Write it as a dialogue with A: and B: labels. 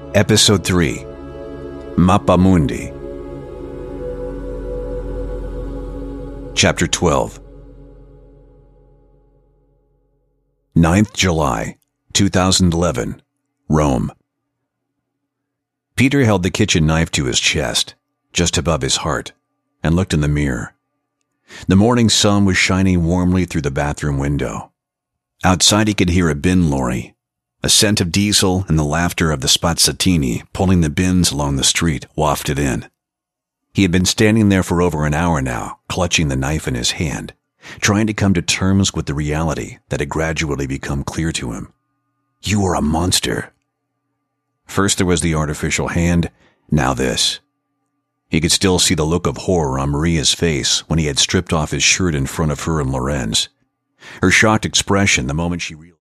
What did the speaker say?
A: Episode 3, Mapamundi. Chapter 12. 9th July, 2011, Rome. Peter held the kitchen knife to his chest, just above his heart, and looked in the mirror. The morning sun was shining warmly through the bathroom window. Outside he could hear a bin lorry, a scent of diesel and the laughter of the Spazzatini pulling the bins along the street wafted in. He had been standing there for over an hour now, clutching the knife in his hand, trying to come to terms with the reality that had gradually become clear to him. You are a monster. First there was the artificial hand, now this. He could still see the look of horror on Maria's face when he had stripped off his shirt in front of her and Lorenz. Her shocked expression the moment she realized